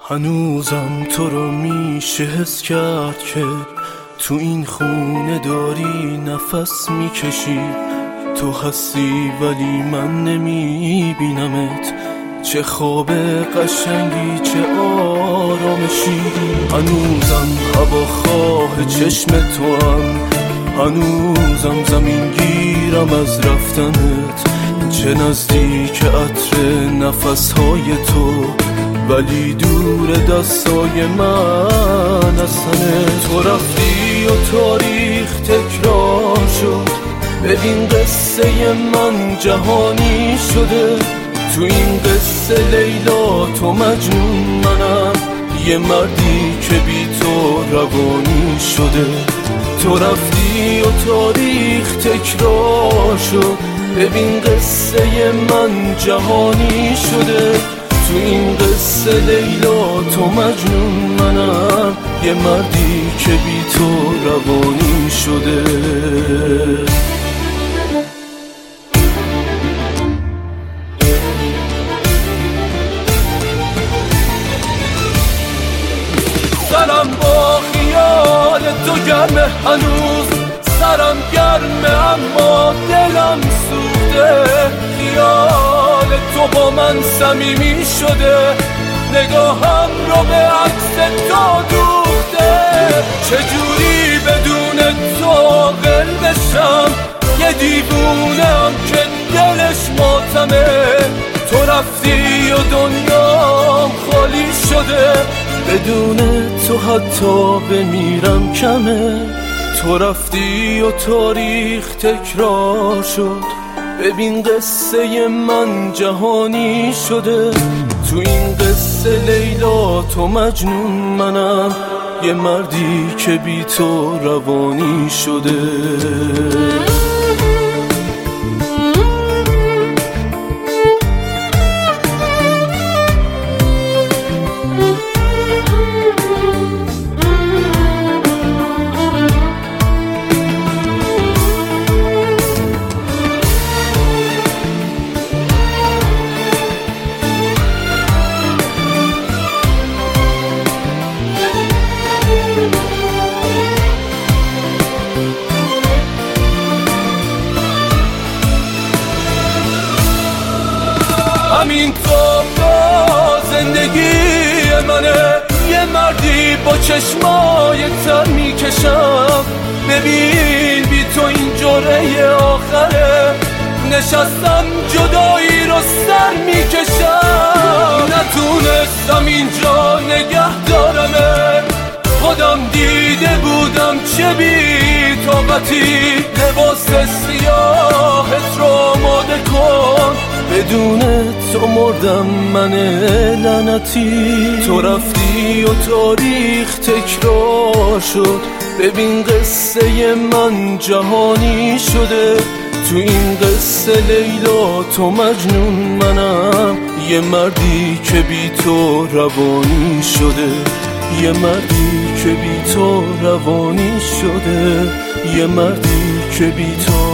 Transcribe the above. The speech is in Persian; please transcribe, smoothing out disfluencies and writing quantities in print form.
هنوزم تو رو میشه حس کرد که تو این خونه داری نفس میکشی. تو هستی ولی من نمیبینمت، چه خواب قشنگی چه آرامشی. هنوزم هواخواه چشم تو هم، هنوزم زمین گیرم از رفتنت. چه نزدیک عطر نفسهای تو ولی دور دستای من از تنت. تو رفتی و تاریخ تکرار شد، ببین قصه من جهانی شده. تو این قصه لیلا تو مجنون، منم یه مردی که بی تو روانی شده. تو رفتی و تاریخ تکرار شد، ببین قصه من جهانی شده. تو این قصه لیلا تو مجنون، منم یه مردی که بی تو روانی شده. سرم با خیال تو گرمه، هنوز سرم گرمه اما دلم سوخته. خیال تو با من صمیمی شده، نگاهم رو به عکس تو دوخته. چجوری بدون تو عاقل بشم، یه دیوونم که دلش ماتمه. تو رفتی و دنیام خالی شده، بدون تو حتی بمیرم کمه. تو رفتی و تاریخ تکرار شد، ببین قصه من جهانی شده. تو این قصه لیلا تو مجنون، منم یه مردی که بی تو روانی شده. همین تو زندگی منه، یه مردی با چشمای تر میکشم. ببین بی تو این جرعه آخره، نشستم جدایی رو سر میکشم. نتونستم اینجا نگه دارمه، خودم دیده بودم چه بی طاقتی. لباس سیاهت رو آماده کن، بدون تو مردم من لعنتی. تو رفتی و تاریخ تکرار شد، ببین قصه من جهانی شده. تو این قصه لیلا تو مجنون، منم یه مردی که بی تو روانی شده. یه مردی که بی تو روانی شده، یه مردی که بی تو